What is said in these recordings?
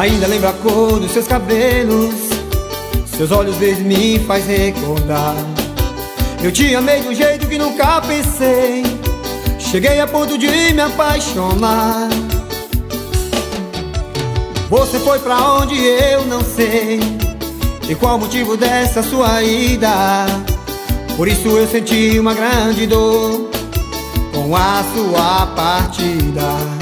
Ainda lembro a cor dos seus cabelos, seus olhos verdes me faz recordar. Eu te amei de um jeito que nunca pensei, cheguei a ponto de me apaixonar. Você foi pra onde eu não sei, e qual o motivo dessa sua ida. Por isso eu senti uma grande dor com a sua partida.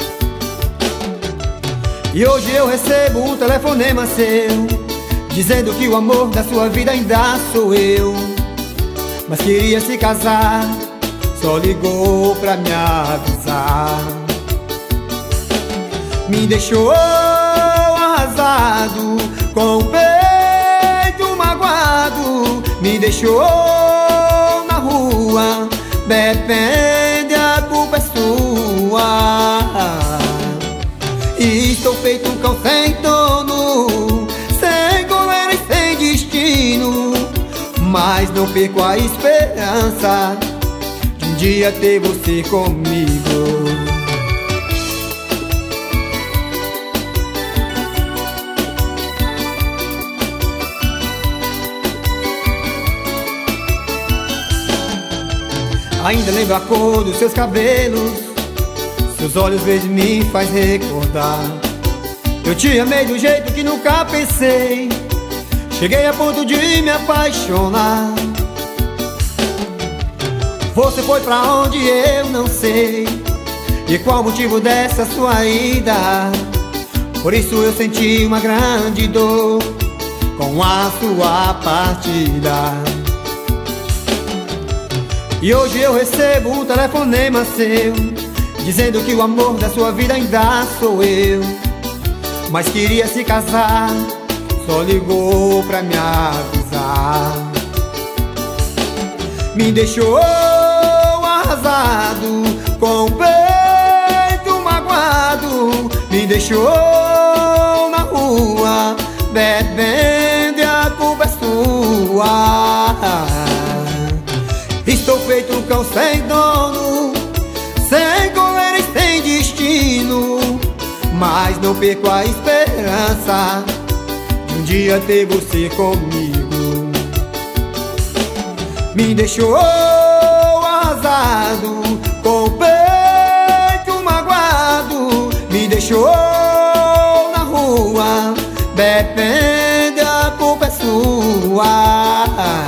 E hoje eu recebo um telefonema seu, dizendo que o amor da sua vida ainda sou eu. Mas queria se casar, só ligou pra me avisar. Me deixou arrasado, com o peito magoado. Me deixou na rua, depende, a culpa é sua. E estou feito um cão sem dono, sem goleiro e sem destino. Mas não perco a esperança de um dia ter você comigo. Ainda lembro a cor dos seus cabelos, seus olhos verdes me faz recordar. Eu te amei de um jeito que nunca pensei, cheguei a ponto de me apaixonar. Você foi pra onde eu não sei, e qual o motivo dessa sua ida. Por isso eu senti uma grande dor com a sua partida. E hoje eu recebo um telefonema seu, dizendo que o amor da sua vida ainda sou eu. Mas queria se casar, só ligou pra me avisar. Me deixou arrasado, com o peito magoado. Me deixou na rua, bebendo, a culpa é sua. Estou feito um cão sem dono, sem goleiro e sem destino. Mas não perco a esperança de um dia ter você comigo. Me deixou arrasado, com o peito magoado. Me deixou na rua, depende, a culpa é sua.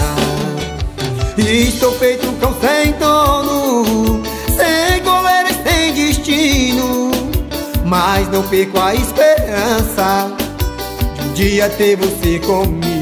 E estou feito um cão sem dono, sem goleiro e sem destino. Mas não perco a esperança de um dia ter você comigo.